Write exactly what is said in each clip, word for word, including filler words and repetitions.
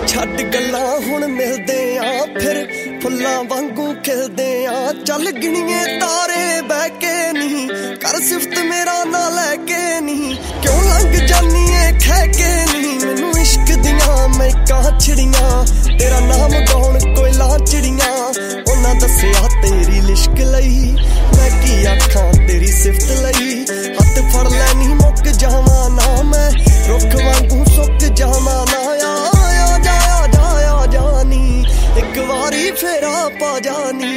ਛੱਡ ਗੱਲਾਂ ਹੁਣ ਮਿਲਦੇ ਆ ਫਿਰ ਫੁੱਲਾਂ ਵਾਂਗੂ ਖਿਲਦੇ ਆ ਚੱਲ ਗਿਣੀਏ ਤਾਰੇ ਬਹਿ ਕੇ ਨਹੀਂ ਕਰ ਸਿਫਤ ਮੇਰਾ ਨਾ ਲੈ ਕੇ ਨਹੀਂ ਕਿਉਂ ਲੰਘ ਜਾਨੀਏ ਖਹਿ ਕੇ ਨਹੀਂ ਮੈਨੂੰ ਇਸ਼ਕ ਦੀਆਂ ਮਹਿਕਾਂ ਛਿੜੀਆਂ ਤੇਰਾ ਨਾਮ ਗਾਉਣ ਕੋਇਲਾਂ ਚਿੜੀਆਂ ਉਹਨਾਂ ਦੱਸਿਆ ਤੇਰੀ ਲਿਸ਼ਕ ਲਈ ਮੈਂ ਕੀ ਆਖਾਂ ਤੇਰੀ ਸਿਫਤ ਲਈ ਹੱਥ ਫੜ ਲੈਣੀ ਮੁੱਕ ਜਾਵਾਂ ਨਾ ਮੈਂ ਰੁੱਖ ਵਾਂਗੂ ਸੁੱਕ ਜਾਵਾਂ ਨਾ ਆਇਆ ਜਾਇਆ ਜਾਇਆ ਜਾਨੀ ਇੱਕ ਵਾਰੀ ਫੇਰਾ ਪਾ ਜਾਨੀ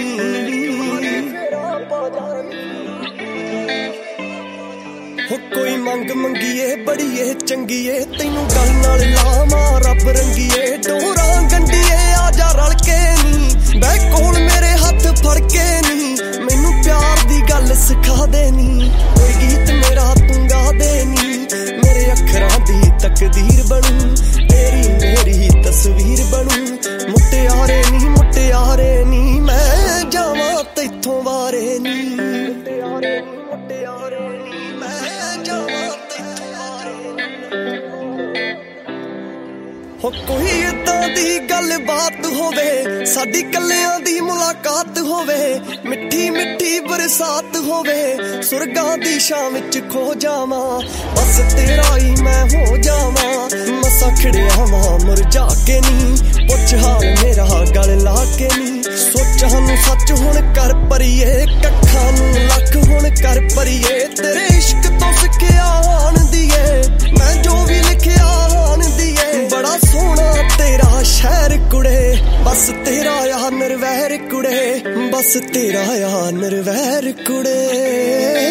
ਹੋ ਕੋਈ ਮੰਗ ਮੰਗੀਏ ਬੜੀਏ ਚੰਗੀਏ ਤੈਨੂੰ ਗੱਲ ਨਾਲ ਲਾਵਾਂ ਰੱਬ ਰੰਗੀਏ ਡੋਰਾਂ ਗੰਢੀਏ ਆ ਜਾ ਰਲ ਕੇ ਨੀ ਬਹਿ ਕੋਲ ਮੇਰੇ ਹੱਥ ਫੜ ਕੇ ਨੀ ਮੈਨੂੰ ਪਿਆਰ ਦੀ ਗੱਲ ਸਿਖਾ ਦੇ ਨੀ ਕੋਈ ਗੀਤ ਮੇਰਾ ਤੂੰ ਗਾ ਦੇ ਨੀ ਮੇਰੇ ਅੱਖਰਾਂ ਦੀ ਤਕਦੀਰ ਬਣੂ ਤੇਰੀ ਮੇਰੀ ਤਸਵੀਰ ਬਣੂ ਮੁਟਿਆਰੇ ਨੀ ਮੁਟਿਆਰੇ ਨੀ ਮੈਂ ਜਾਵਾਂ ਤੈਥੋਂ ਵਾਰੇ ਨੀ ਮੁਟਿਆਰੇ ਨੀ ਮੁਟਿਆਰੇ ਨੀ ਮੈਂ ਜਾਵਾਂ ਤੈਥੋਂ ਵਾਰੇ ਨੀ ਹੋ ਕੋਈ ਏਦਾਂ ਦੀ ਗੱਲ ਬਾਤ ਹੋਵੇ ਸਾਡੀ ਕੱਲਿਆਂ ਦੀ ਮੁਲਾਕਾਤ ਹੋਵੇ ਮਿੱਠੀ ਮਿੱਠੀ ਬਰਸਾਤ ਹੋਵੇ ਸੁਰਗਾਂ ਦੀ ਛਾਂ ਵਿੱਚ ਖੋ ਜਾਵਾਂ ਬਸ ਤੇਰਾ ਹੀ ਮੈਂ ਹੋ ਜਾਵਾਂ ਮਸਾਂ ਖੜਿਆ ਵਾਂ ਮੁਰਝਾ ਕੇ ਨੀ ਪੁੱਛ ਹਾਲ ਮੇਰਾ ਗਲ ਲਾ ਕੇ ਨੀ ਸੋਚਾਂ ਨੂੰ ਸੱਚ ਹੁਣ ਕਰ ਪਰੀਏ ਕੱਖਾਂ ਨੂੰ ਲੱਖ ਹੁਣ ਕਰ ਪਰੀਏ ਤੇਰੇ ਇਸ਼ਕ ਤੋਂ ਸਿੱਖਿਆ ਆਣਦੀ ਏ ਮੈਂ ਜੋ ਵੀ ਲਿਖਿਆ ਆਣਦੀ ਏ ਬੜਾ ਸੋਹਣਾ ਤੇਰਾ ਸ਼ਹਿਰ ਕੁੜੇ ਬਸ ਤੇਰਾ ਆ ਨਿਰਵੈਰ ਕੁੜੇ ਬਸ ਤੇਰਾ ਆ ਨਿਰਵੈਰ ਕੁੜੇ